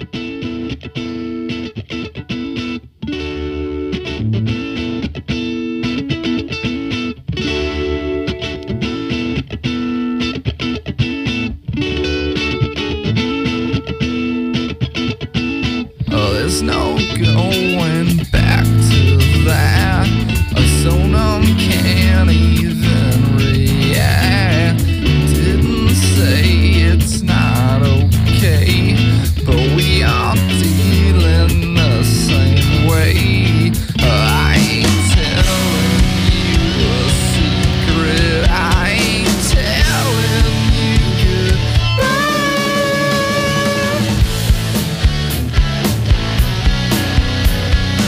Oh, there's no going back to that. So numb can't even react. Didn't say it's not okay, but we are dealing the same way. I ain't telling you a secret. I ain't telling you goodbye.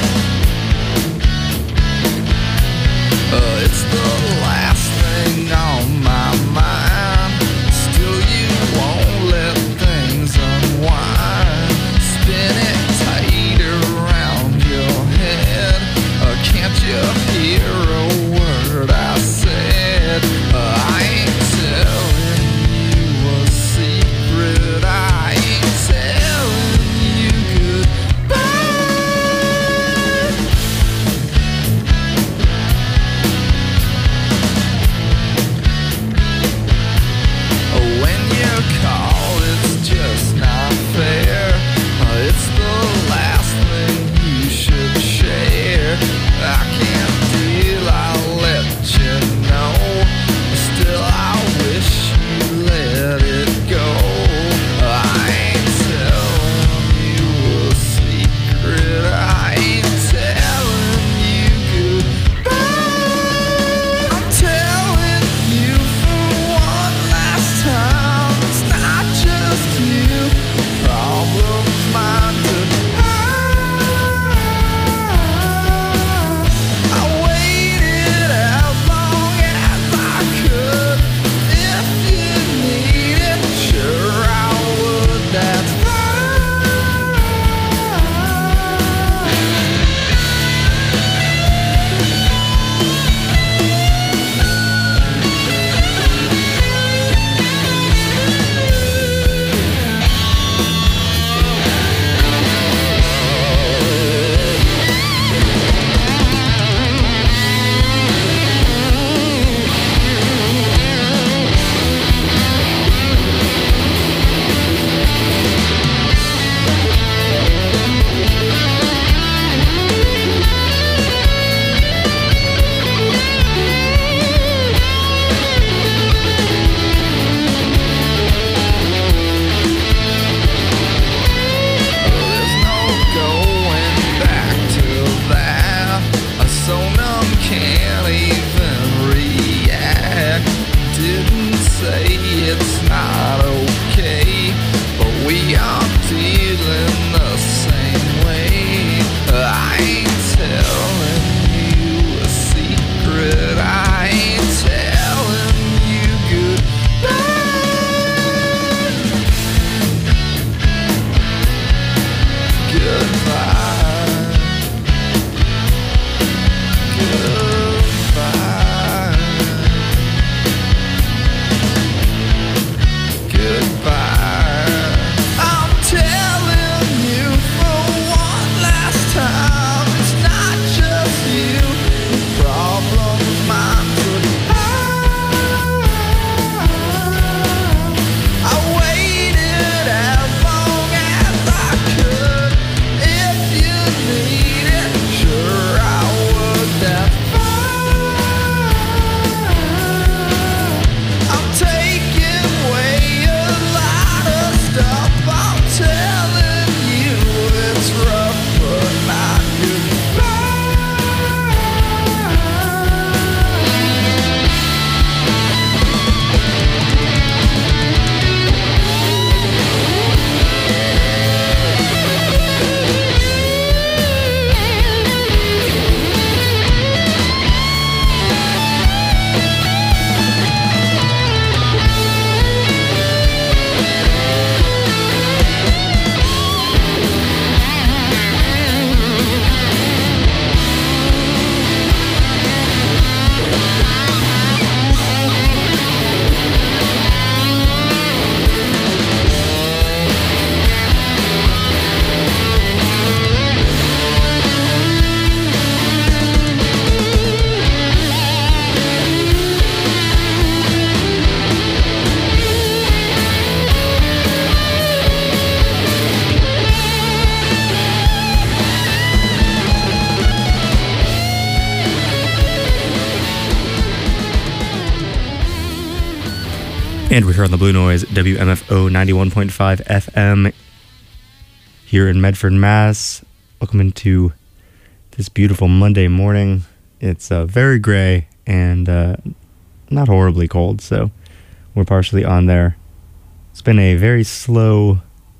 And we're here on the Blue Noise, WMFO 91.5 FM here in Medford, Mass. Welcome into this beautiful Monday morning. It's very gray and not horribly cold, so we're partially on there. It's been a very slow,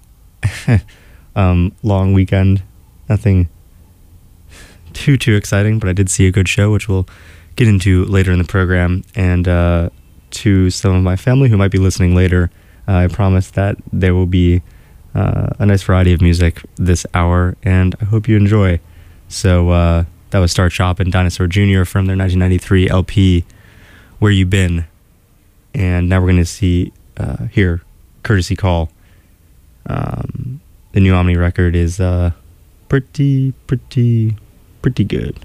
long weekend. Nothing too exciting, but I did see a good show, which we'll get into later in the program. And to some of my family who might be listening later, I promise that there will be a nice variety of music this hour, and I hope you enjoy. So that was Start Shop and Dinosaur Jr. from their 1993 LP, Where You Been? And now we're going to hear Courtesy Call. The new Omni record is pretty good.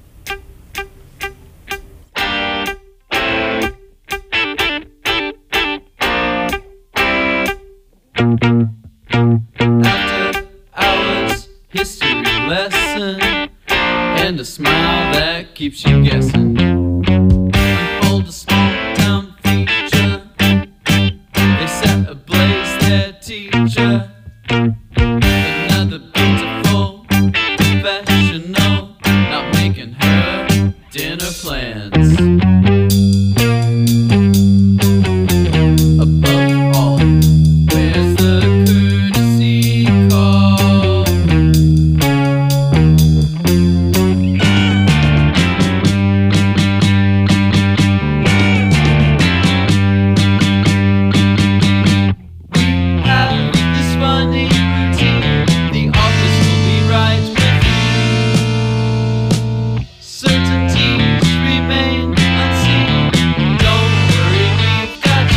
After hours, history lesson, and a smile that keeps you guessing. Unfold a small town feature. They set ablaze their teacher. Another beautiful professional, not making her dinner plans. Above all, where's the courtesy call? We have this funny routine. The office will be right with you. Certainties remain unseen. Don't worry, we've got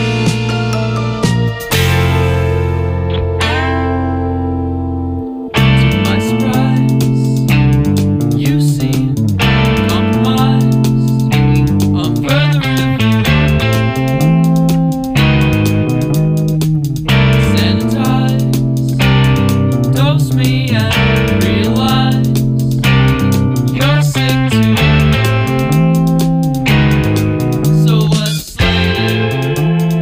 you. To my surprise, you seem compromised on further review. Sanitize, dose me and realize you're sick too. So what's later?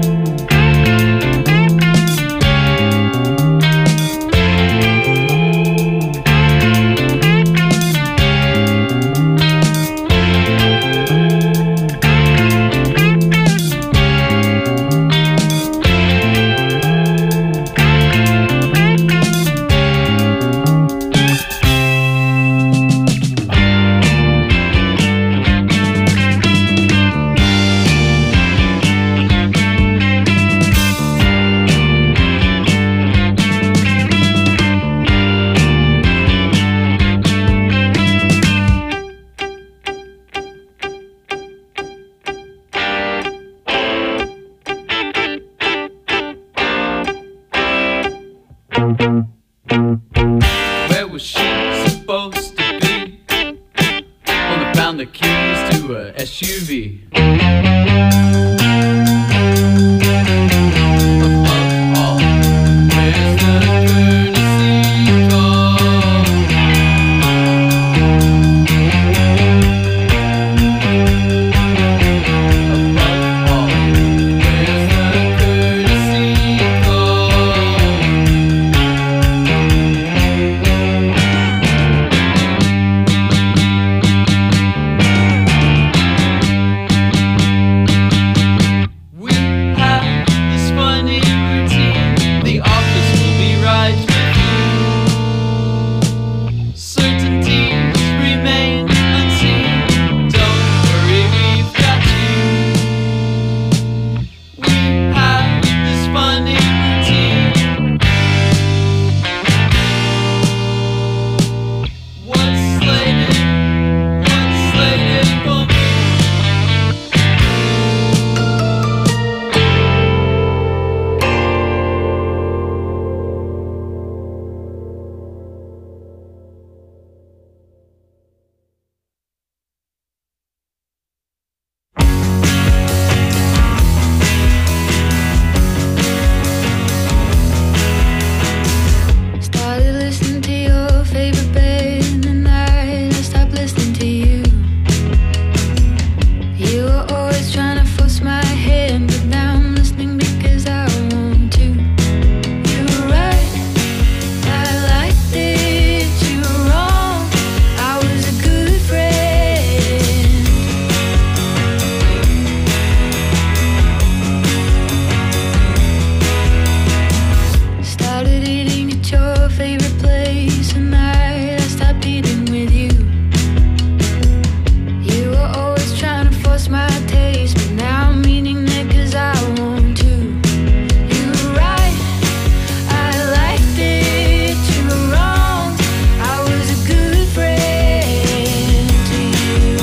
Where was she supposed to be? Only found the keys to a SUV. Above all, where's the courtesy call? Above all, where's the courtesy call? Started eating at your favorite place, and I stopped eating with you. You were always trying to force my taste, but now I'm eating it 'cause I want to. You were right, I liked it. You were wrong, I was a good friend to you.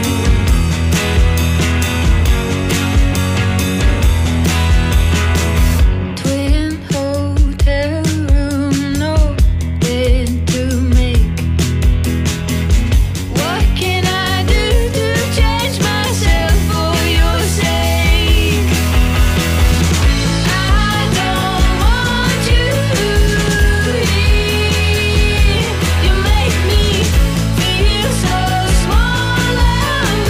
Twin hotel room, no bed to make. What can I do to change myself for your sake? I don't want you here. You make me feel so small and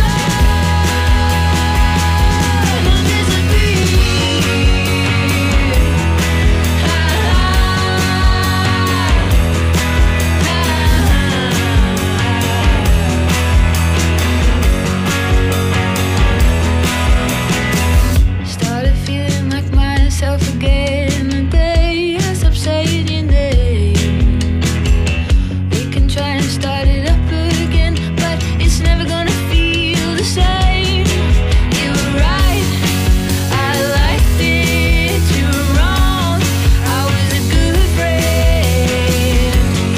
started feeling like myself again. The day I stopped saying your name. We can try and start it up again, but it's never gonna feel the same. You were right, I liked it. You were wrong, I was a good friend.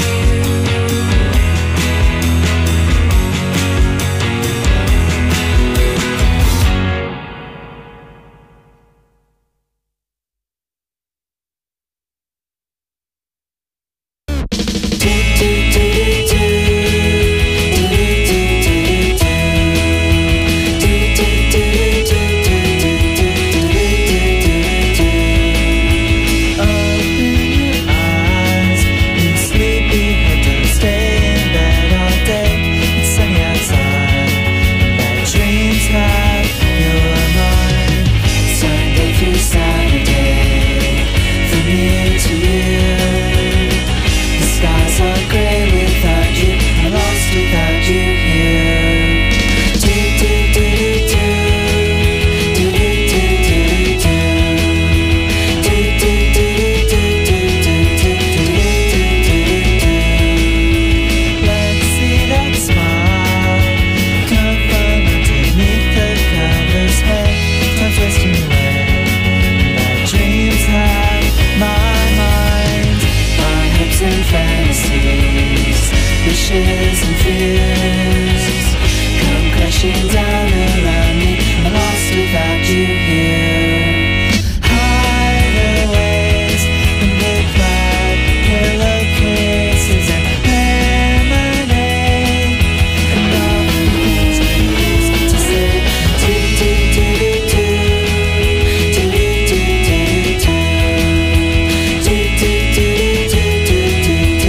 Wishes and fears come crashing down around me. I'm lost without you here. Hideaways and the cloud, pillowcases and lemonade, and all the things we used to say. Do do do do do do do do do do do do do do.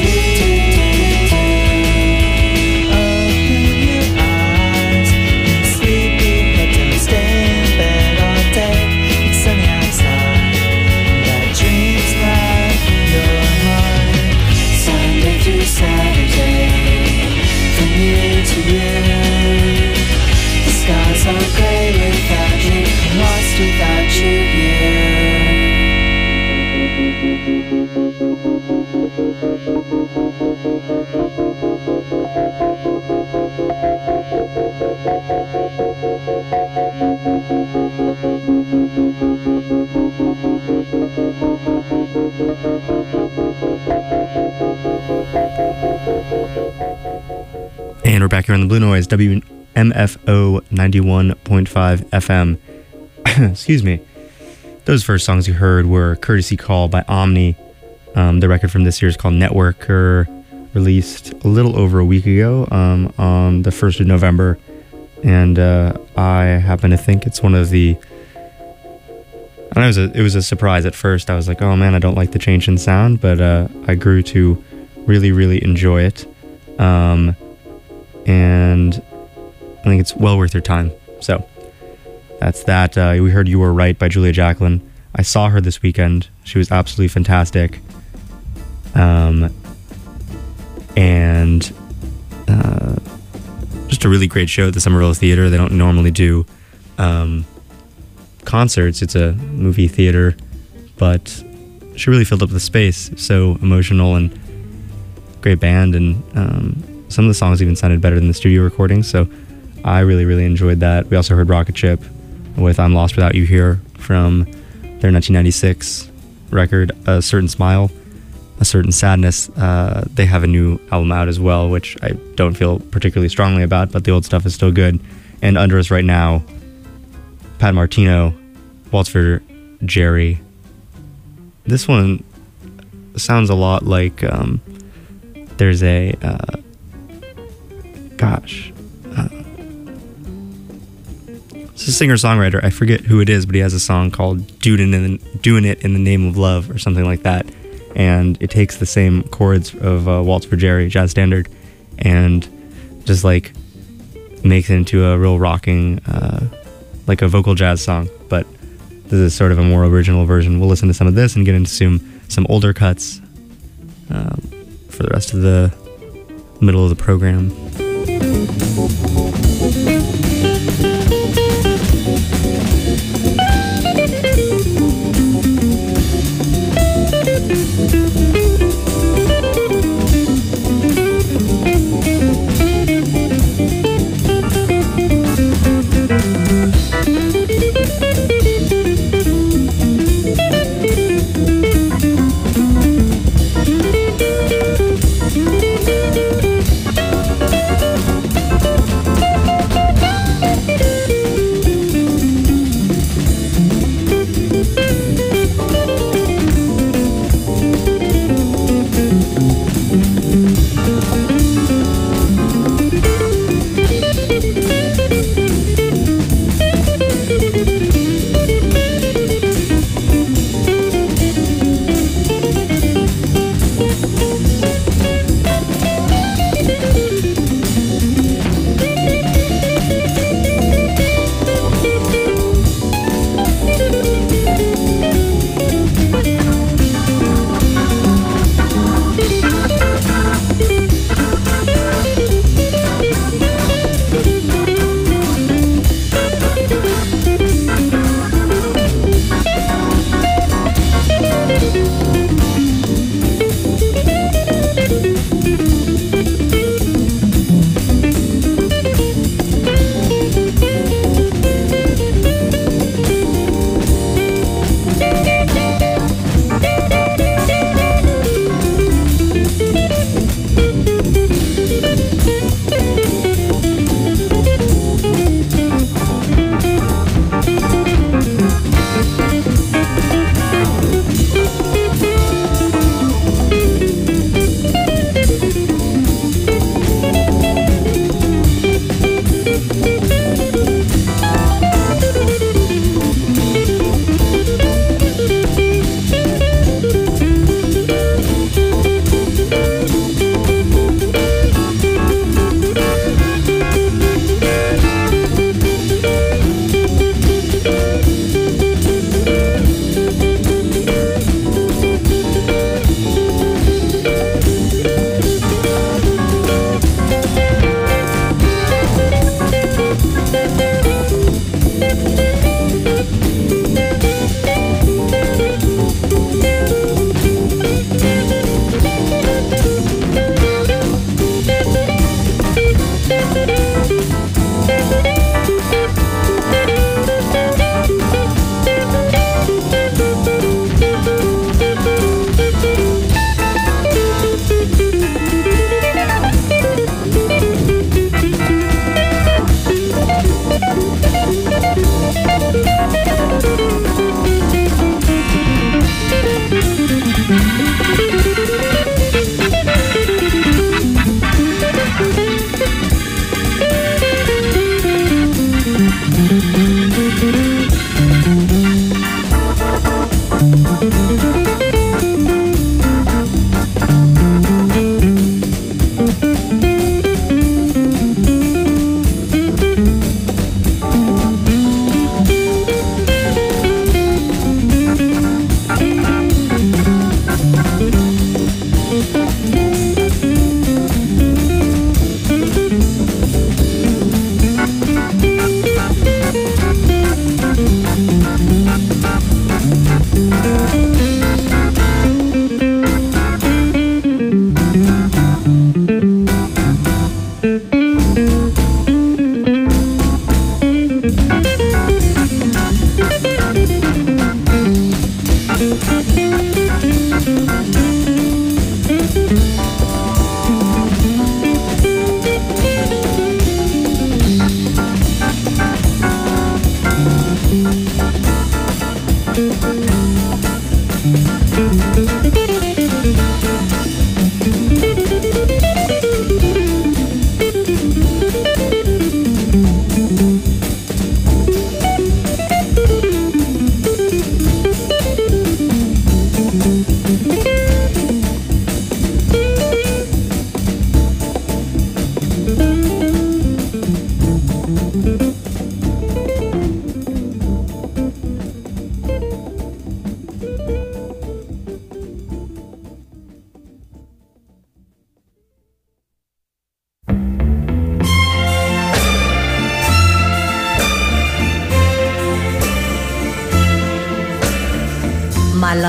Without you here. And we're back here on the Blue Noise, WMFO 91.5 FM. Excuse me. Those first songs you heard were Courtesy Call by Omni. The record from this year is called Networker, released a little over a week ago on the 1st of November. And I happen to think it's one of the... I know it was a surprise at first. I was like, oh man, I don't like the change in sound, but I grew to really, really enjoy it. And I think it's well worth your time. So that's that. We heard You Were Right by Julia Jacklin. I saw her this weekend. She was absolutely fantastic. And just a really great show at the Summerville Theater. They don't normally do concerts. It's a movie theater, but she really filled up the space. So emotional and great band, and some of the songs even sounded better than the studio recordings. So I really, really enjoyed that. We also heard Rocket Ship with I'm Lost Without You Here from their 1996 record, A Certain Smile, A Certain Sadness. They have a new album out as well, which I don't feel particularly strongly about, but the old stuff is still good. And under us right now, Pat Martino, Waltz for Jerry. This one sounds a lot like there's a it's a singer-songwriter. I forget who it is, but he has a song called Doing It in the Name of Love or something like that. And it takes the same chords of Waltz for Jerry, jazz standard, and just like makes it into a real rocking, like a vocal jazz song. But this is sort of a more original version. We'll listen to some of this and get into some older cuts for the rest of the middle of the program.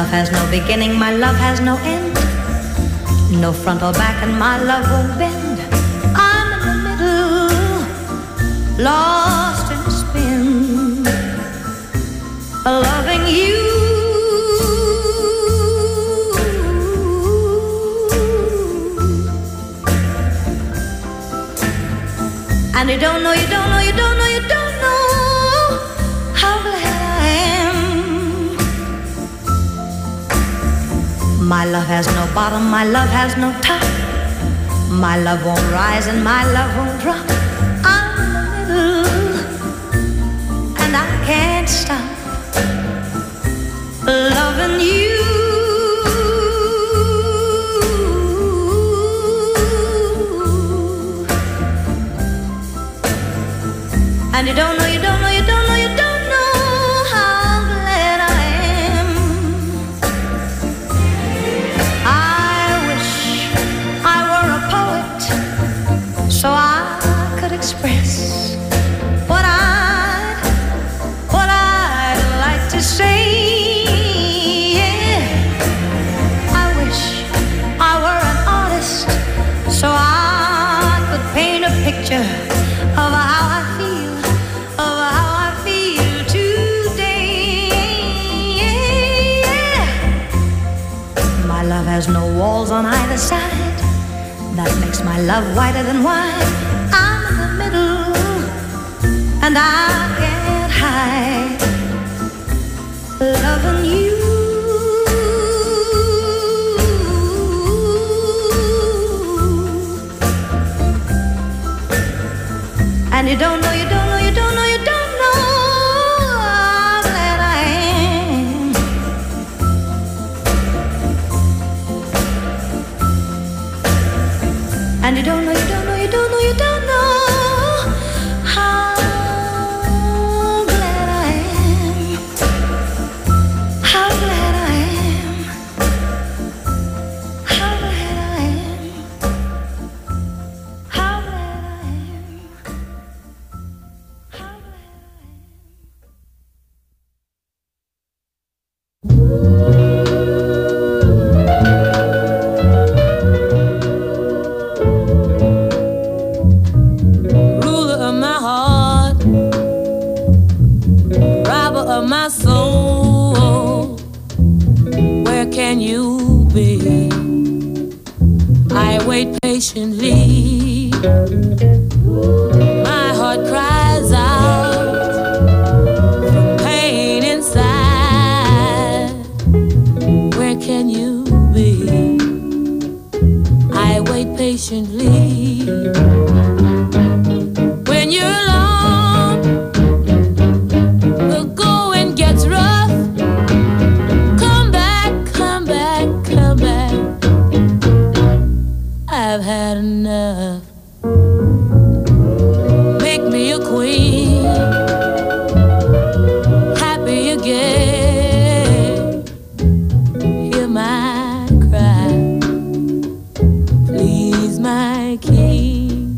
love has no beginning, my love has no end. No front or back, and my love won't bend. I'm in the middle, lost in a spin, loving you. And you don't know, you don't know, you don't know, you don't know how glad I am. My love has no bottom, my love has no top. My love won't rise and my love won't drop. I'm in the middle and I can't stop loving you. And you don't know, you don't know, you don't know, you don't know how glad I am. I wish I were a poet so I could express what I'd like to say. Yeah. I wish I were an artist so I could paint a picture of how I feel. Love has no walls on either side. That makes my love whiter than wine. I'm in the middle and I can't hide loving you. And you don't know, you don't know, you don't know, you don't know how glad I am. And you don't know, you don't know, you don't know, you don't know how glad I am. How glad I am. How glad I am. How glad I am. How glad my soul, where can you be? I wait patiently. My heart cries out from pain inside. Where can you be? I wait patiently. When you're alone, the going gets rough. Come back, come back, come back. I've had enough. Make me a queen, happy again. Hear my cry, please my king.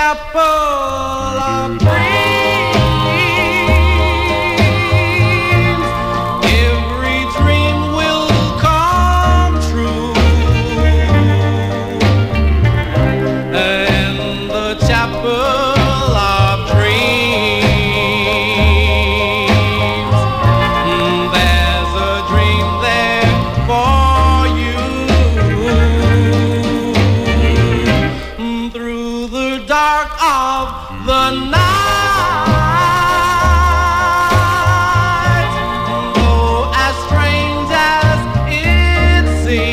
chapel of dreams. Every dream will come true. In the chapel of dreams, there's a dream there for you. Through the dark of the night, though as strange as it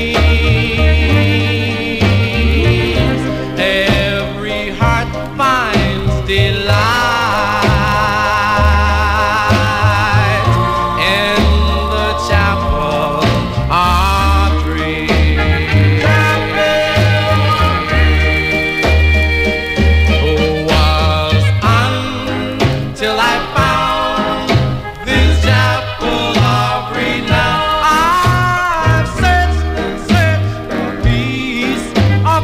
seems, every heart finds delight in the chapel of dreams. Was until I found this chapel of renown. I've searched and searched for peace of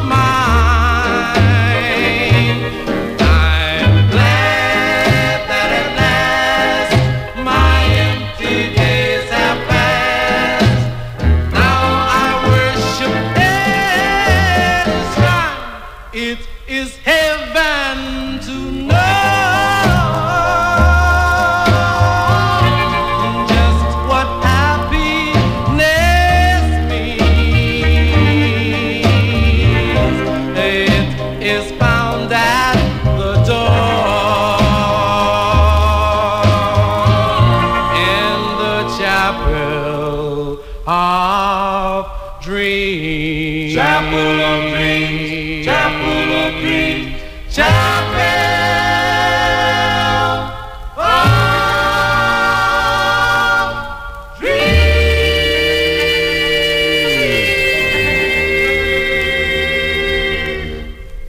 mind. I'm glad that at last my empty days have passed. Now I worship at His shrine. It is heaven to know just what happiness means. It is found at the door in the chapel of dreams. Chapel of dreams. Chapel of dreams. Chapel of dreams.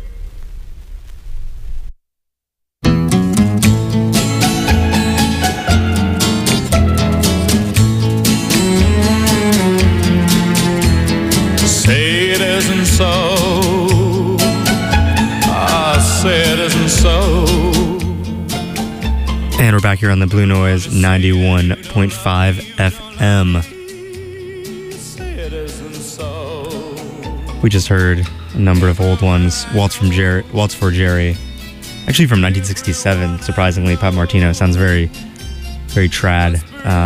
Say it isn't so. I say it isn't so. And we're back here on the Blue Noise 91.5 FM. Say it isn't so. We just heard a number of old ones. Waltz for Jerry. Actually from 1967, surprisingly. Pat Martino sounds very, very trad.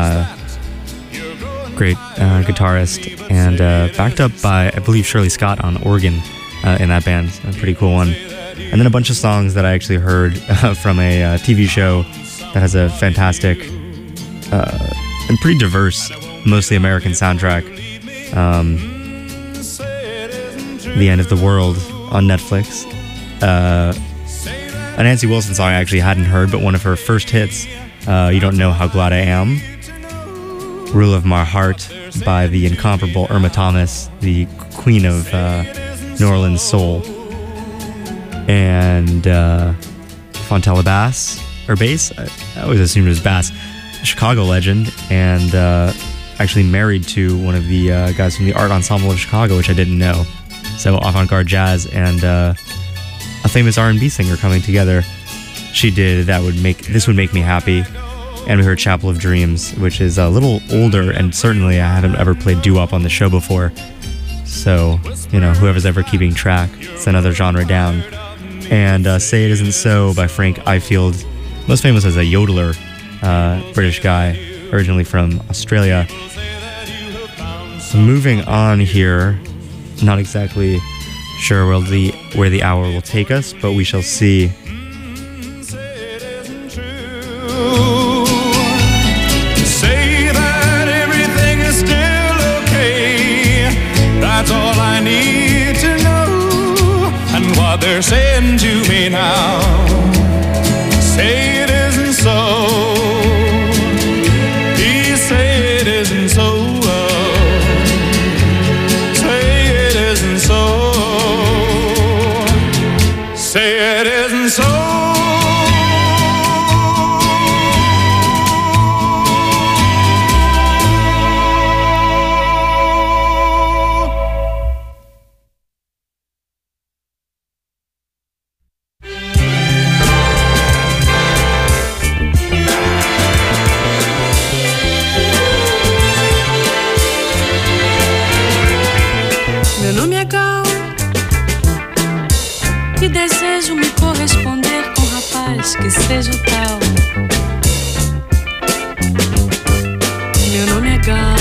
Great guitarist. And backed up by, I believe, Shirley Scott on organ in that band. A pretty cool one. And then a bunch of songs that I actually heard from a TV show that has a fantastic and pretty diverse, mostly American soundtrack. The End of the World on Netflix. A Nancy Wilson song I actually hadn't heard, but one of her first hits, You Don't Know How Glad I Am. Rule of My Heart by the incomparable Irma Thomas, the queen of New Orleans soul. And Fontella Bass, or bass? I always assumed it was bass. Chicago legend, and actually married to one of the guys from the Art Ensemble of Chicago, which I didn't know. So avant-garde jazz and a famous R&B singer coming together. She did This Would Make Me Happy. And we heard Chapel of Dreams, which is a little older, and certainly I haven't ever played doo-wop on the show before. So, whoever's ever keeping track, it's another genre down. And Say It Isn't So by Frank Ifield, most famous as a yodeler, British guy, originally from Australia. So moving on here, not exactly sure where the hour will take us, but we shall see. That's all I need to know. And what they're saying to me now, say it isn't so. Please say it isn't so. Say it isn't so. Say it isn't so. rapaz que seja o tal. Meu nome é Gal.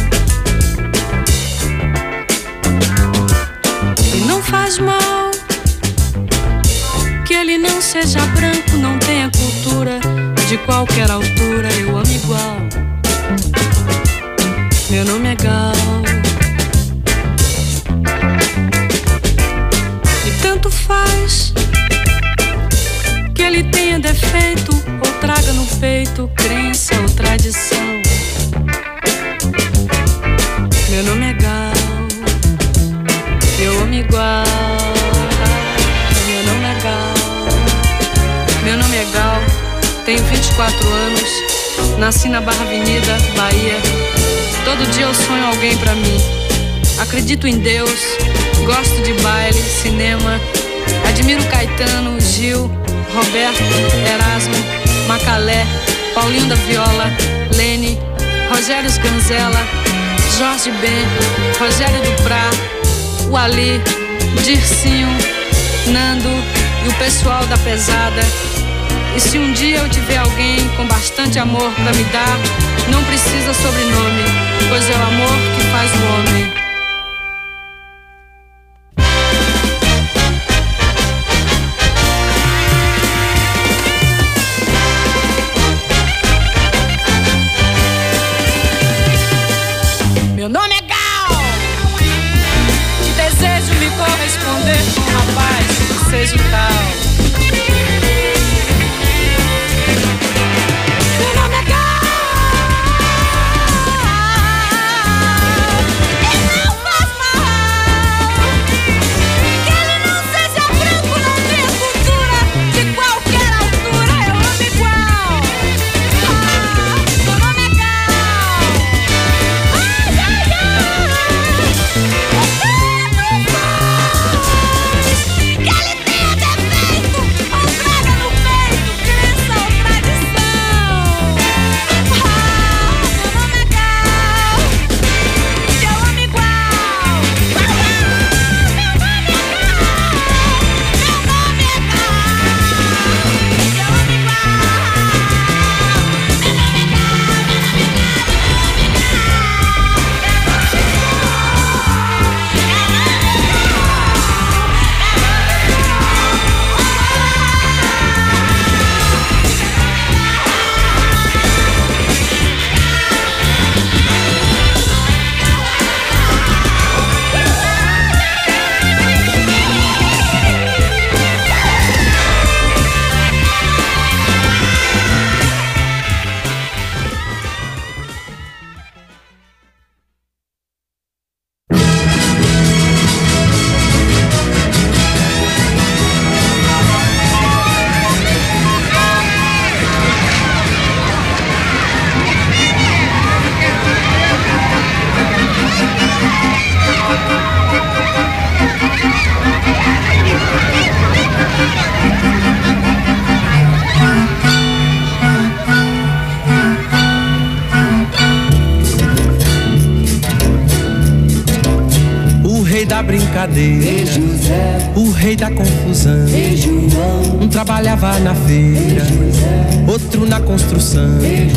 E não faz mal que ele não seja branco, não tenha cultura. De qualquer altura eu amo igual. Meu nome é Gal. E tanto faz que ele tenha defeito ou traga no peito crença ou tradição. Meu nome é Gal. Eu amo igual. Meu nome é Gal. Meu nome é Gal. Tenho 24 anos. Nasci na Barra Avenida, Bahia. Todo dia eu sonho alguém pra mim. Acredito em Deus. Gosto de baile, cinema. Admiro Caetano, Gil, Roberto, Erasmo, Macalé, Paulinho da Viola, Lene, Rogério Sganzella, Jorge Ben, Rogério Duprá, o Ali, Dircinho, Nando e o pessoal da pesada. E se um dia eu tiver alguém com bastante amor pra me dar, não precisa sobrenome, pois é o amor que faz o homem. Meu nome é Gal. E desejo me corresponder com um rapaz que seja o tal. Meu nome é Gal. E não faz mal que ele não seja branco, não tenha cultura. De qualquer altura eu amo igual. Meu nome é Gal. Ai, ai, ai. Que ele tenha defeito ou traga no peito crença ou tradição. Meu nome é Gal. E eu amo igual. Meu nome é Gal. Meu nome é Gal. E eu amo o rei da confusão. Um trabalhava na feira, outro na construção.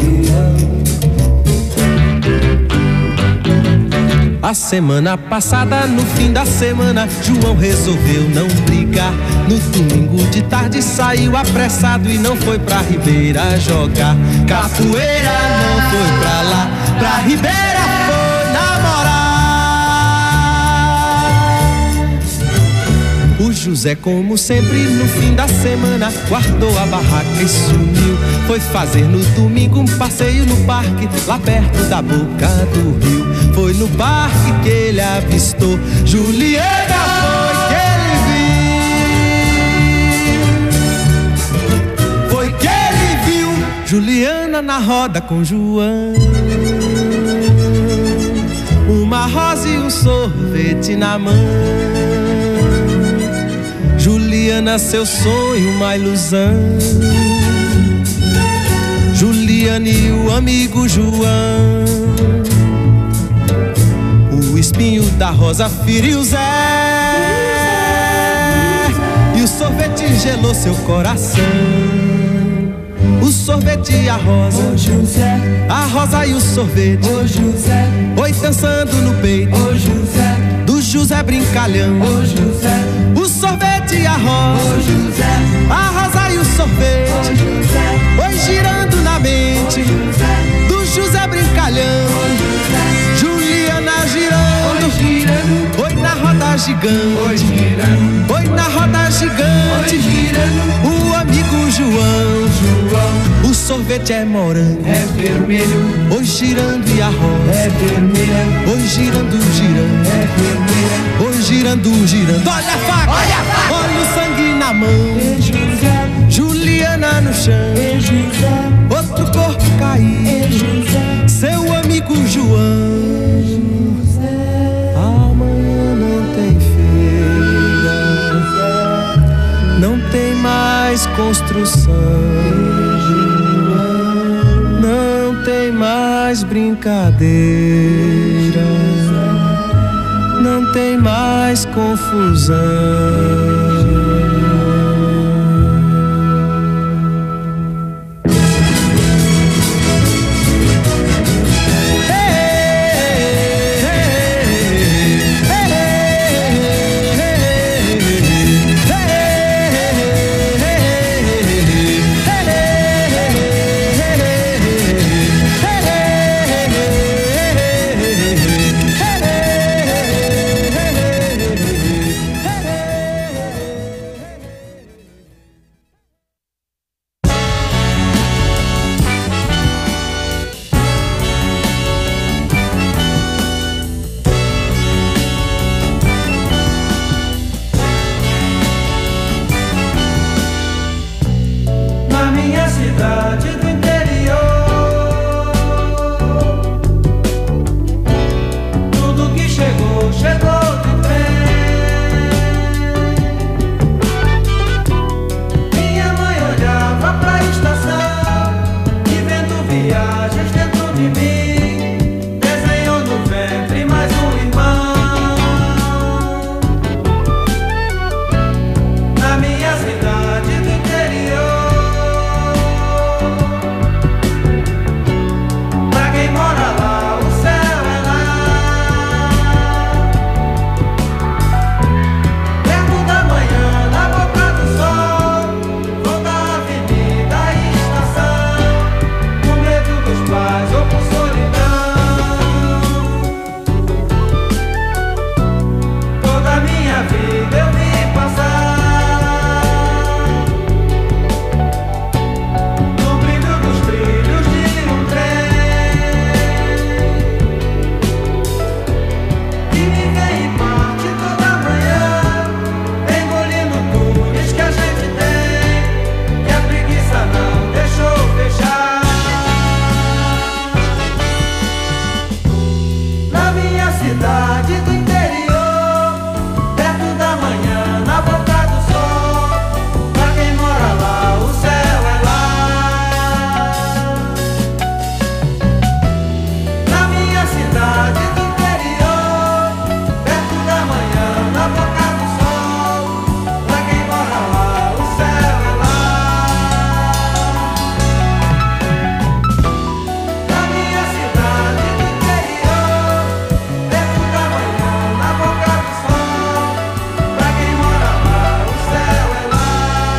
A semana passada, no fim da semana, João resolveu não brigar. No domingo de tarde saiu apressado e não foi pra Ribeira jogar capoeira. Não foi pra lá, pra Ribeira foi namorar. O José, como sempre, no fim da semana, guardou a barraca e sumiu. Foi fazer no domingo um passeio no parque, lá perto da boca do rio. Foi no parque que ele avistou Juliana, foi que ele viu. Foi que ele viu Juliana na roda com João. Uma rosa e um sorvete na mão. Juliana, seu sonho, uma ilusão. Juliana e o amigo João. O espinho da rosa feriu Zé, e o sorvete gelou seu coração. o sorvete e a rosa. Ô José, a rosa e o sorvete. ô José, Oi dançando no peito ô José, do José brincalhão. ô José, O sorvete e a rosa, ô José, a rosa e o ô sorvete. José, Oi girando na mente do José brincalhão. Juliana girando, girando, oi na roda gigante. girando, Oi na roda gigante, girando, o amigo João. O sorvete é morango, é vermelho, oi girando e a rosa, é vermelha, oi girando, girando, é vermelha. oi girando, girando. Olha a faca, olha o sangue na mão. E José, Juliana no chão, e José, outro corpo e caído, José, seu amigo João. Amanhã não tem feira, não tem mais construção, não tem mais brincadeira, não tem mais confusão. na minha cidade do interior, tudo que chegou, chegou de trem. Minha mãe olhava pra estação e vendo viagens dentro de mim, desenhou no ventre mais um irmão. Na minha cidade do interior, pra quem mora lá, o céu é lá. Perto da manhã, na boca do sol, vou da avenida e estação, com medo dos pais ou por solidão. Toda a minha vida eu vi passar no brilho dos trilhos de um trem, que me vem e parte toda manhã, engolindo túneis que a gente tem, que a preguiça não deixou fechar. Na minha cidade do interior, perto da manhã, na boca do sol, pra quem mora lá, o céu é lá. Na minha cidade do interior, perto da manhã, na boca do sol, pra quem mora lá, o céu é lá. Na minha cidade do interior, perto da manhã, na boca do sol, pra quem mora lá, o céu é lá.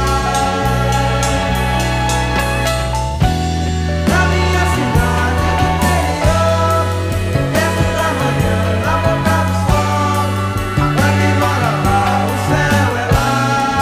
Na minha cidade do interior, perto da manhã, na boca do sol, pra quem mora lá, o céu é lá.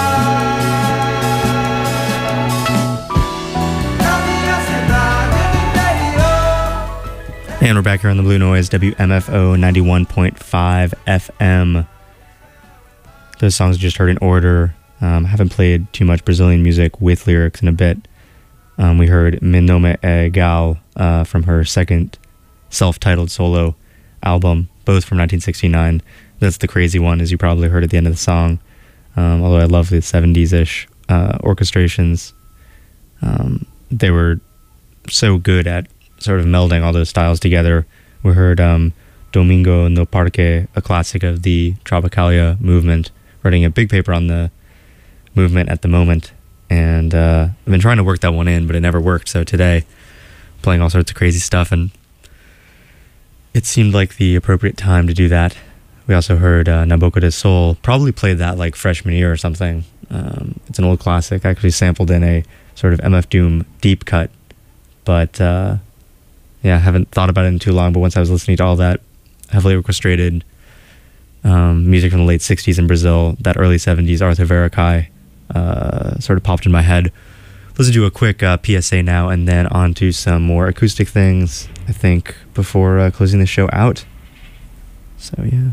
Na minha cidade do interior. And we're back here on the Blue Noise, WMFO 91.5 FM. Those songs you just heard in order. Haven't played too much Brazilian music with lyrics in a bit. We heard Meu Nome é Gal from her second self-titled solo album, both from 1969. That's the crazy one, as you probably heard at the end of the song. Although I love the 70s-ish orchestrations. They were so good at sort of melding all those styles together. We heard Domingo no Parque, a classic of the Tropicalia movement, writing a big paper on the movement at the moment. and I've been trying to work that one in, but it never worked. So today, playing all sorts of crazy stuff, and it seemed like the appropriate time to do that. We also heard Nabucco de Sol, probably played that like freshman year or something. It's an old classic, actually sampled in a sort of MF Doom deep cut, but yeah, I haven't thought about it in too long, but once I was listening to all that heavily orchestrated music from the late 60s in Brazil, that early 70s Arthur Verocai sort of popped in my head. Let's do a quick PSA now, and then on to some more acoustic things, I think, before closing the show out. So, yeah.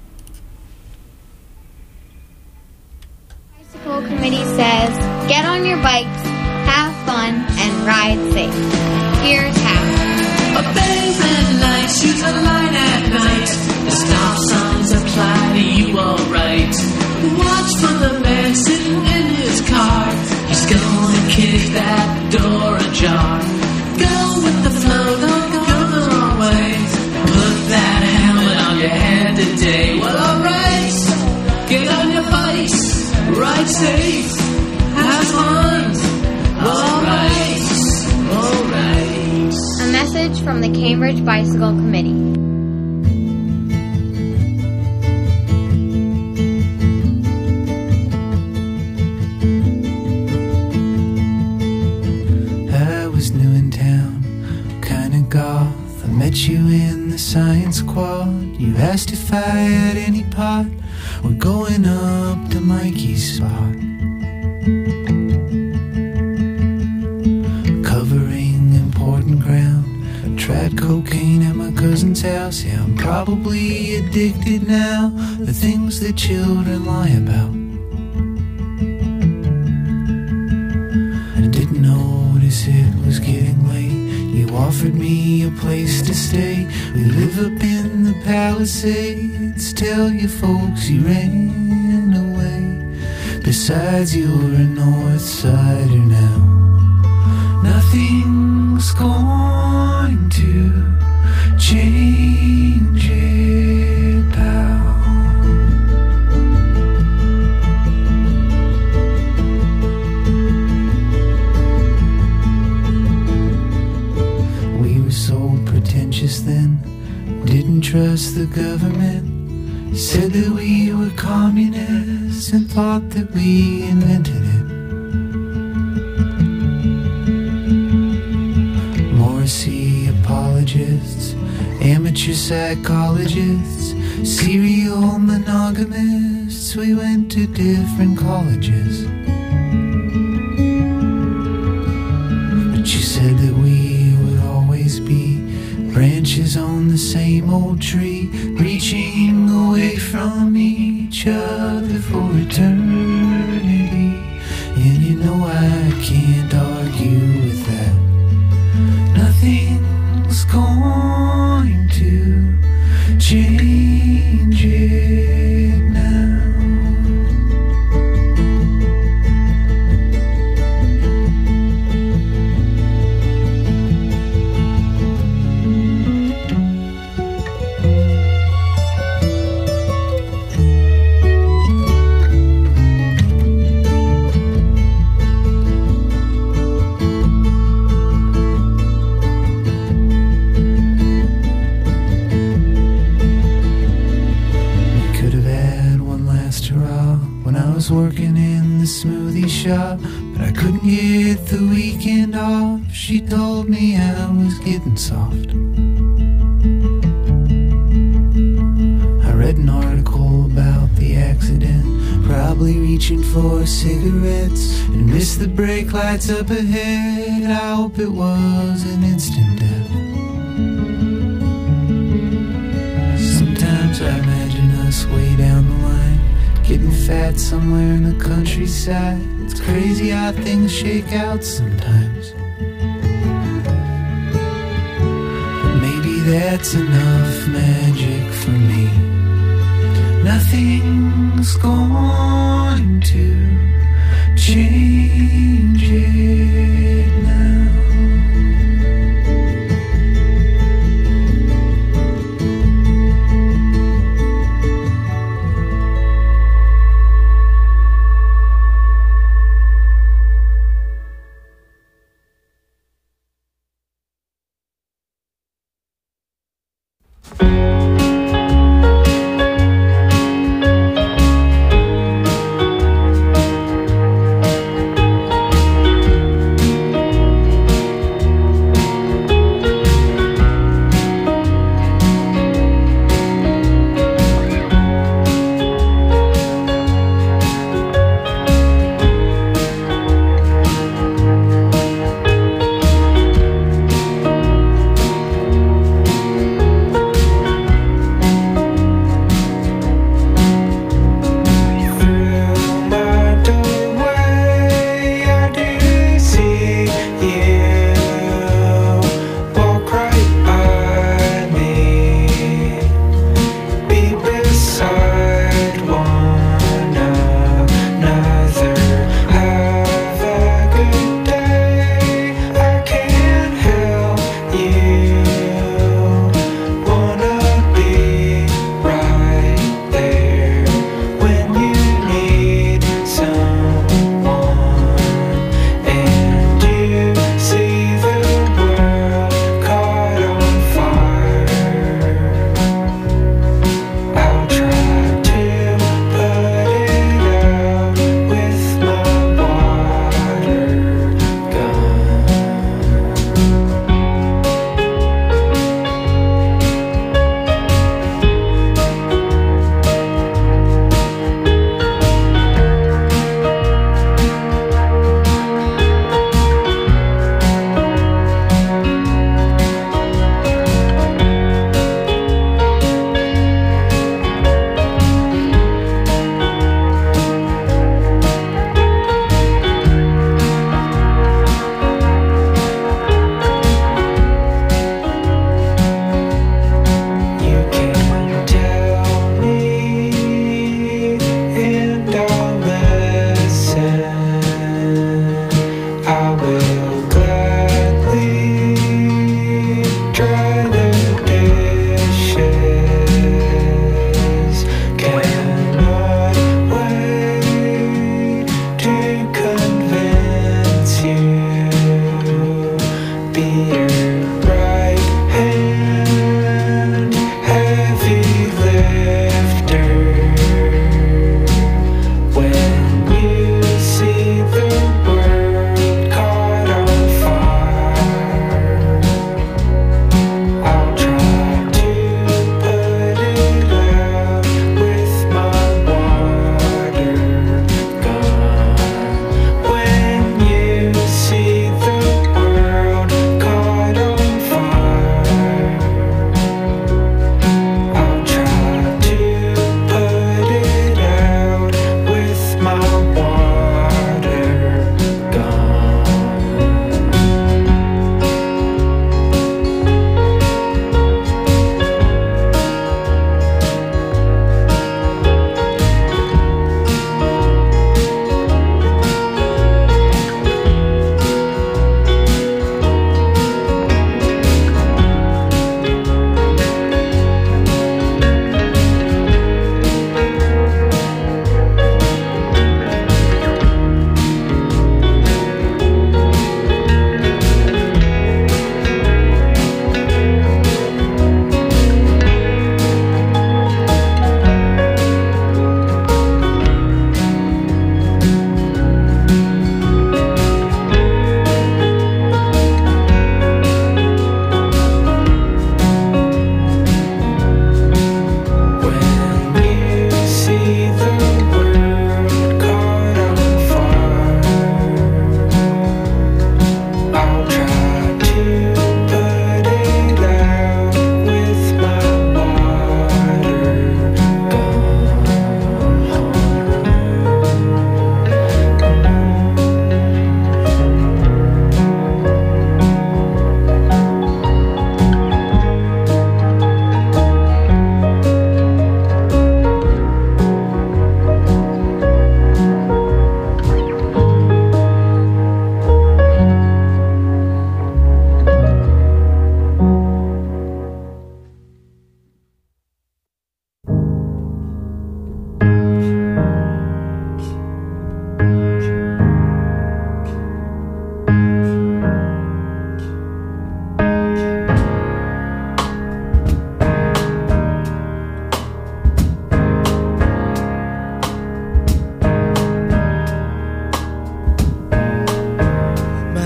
Bicycle Committee says, get on your bikes, have fun, and ride safe. Here's how. A pavement lights, use a line at night. The stop signs apply to you alright. Watch for the man sitting in his car. He's gonna kick that door ajar. Go with the flow, don't go the wrong way. Put that helmet on your head today. Well, alright, get on your bikes, ride safe, have fun. Alright, alright. A message from the Cambridge Bicycle Committee. Goth. I met you in the science quad. You asked if I had any pot. We're going up to Mikey's spot. Covering important ground. I tried cocaine at my cousin's house. Yeah, I'm probably addicted now. The things that children lie about. I didn't notice it was getting late. You offered me a place to stay. We live up in the Palisades. Tell your folks you ran away. Besides, you're a North Sider now. Nothing's going to change it, pal. Then didn't trust the government. Said that we were communists and thought that we invented it. Morrissey apologists, amateur psychologists, serial monogamists. We went to different colleges. But you said that we would always be branches on the same old tree, reaching away from each other for eternity. And you know I can't argue with that. Nothing's going to change it now. Working in the smoothie shop, but I couldn't get the weekend off. She told me I was getting soft. I read an article about the accident, probably reaching for cigarettes, and missed the brake lights up ahead. I hope it was an instant death. Sometimes I imagine us way down the line, getting fat somewhere in the countryside. It's crazy how things shake out sometimes. But maybe that's enough magic for me. Nothing's going to change it now.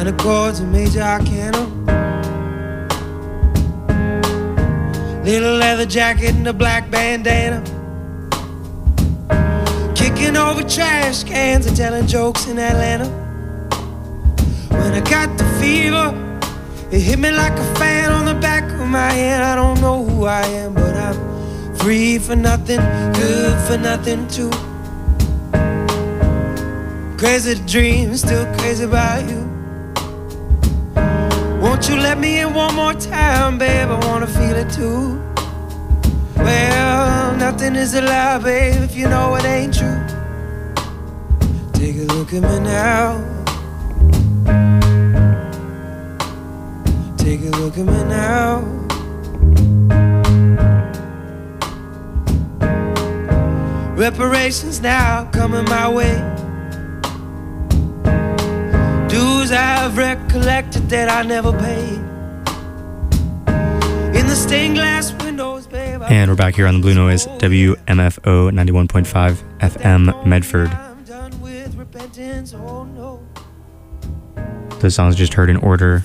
minor chords and major arcana. Little leather jacket and a black bandana. Kicking over trash cans and telling jokes in Atlanta. When I got the fever, it hit me like a fan on the back of my hand. I don't know who I am, but I'm free for nothing, good for nothing too. Crazy to dream, still crazy about you. Won't you let me in one more time, babe? I wanna feel it too. Well, nothing is a lie, babe, if you know it ain't true. Take a look at me now. Take a look at me now. Reparations now coming my way. Dues I've recollected that I never paid. In the stained glass windows, babe. And we're back here on the Blue Noise, WMFO 91.5 FM Medford. Those songs just heard in order.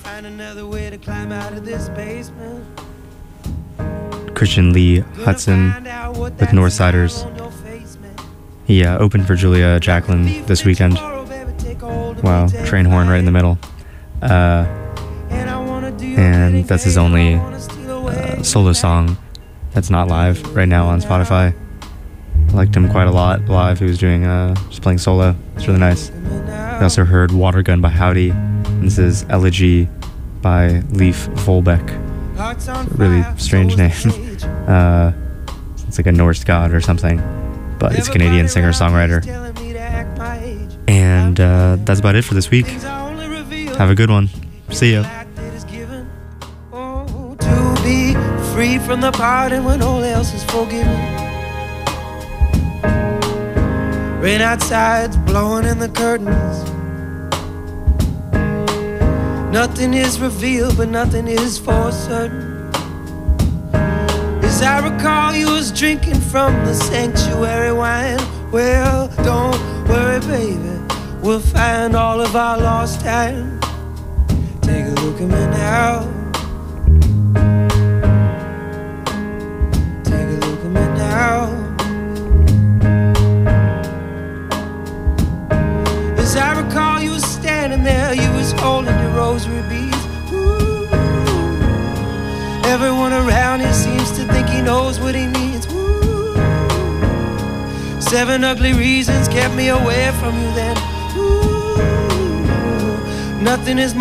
Christian Lee Hudson with Northsiders. He opened for Julia Jacqueline this weekend. Wow, train horn right in the middle. And that's his only solo song that's not live right now on Spotify. I liked him quite a lot live. He was doing just playing solo. It's really nice. We also heard Water Gun by Howdy. And this is Elegy by Leif Volbeck. It's a really strange name. It's like a Norse god or something. But it's a Canadian singer-songwriter. And that's about it for this week. Have a good one. See ya. To be free from the pardon when all else is forgiven. Rain outside's blowing in the curtains. Nothing is revealed, but nothing is for certain. As I recall, you was drinking from the sanctuary wine. Well, don't worry, baby, we'll find all of our lost time. Take a look at me now. Take a look at me now. As I recall, you was standing there, you was holding your rosary beads. Ooh. Everyone around here seems to think he knows what he needs. Ooh. 7 ugly reasons kept me away from you then. Ooh. Nothing is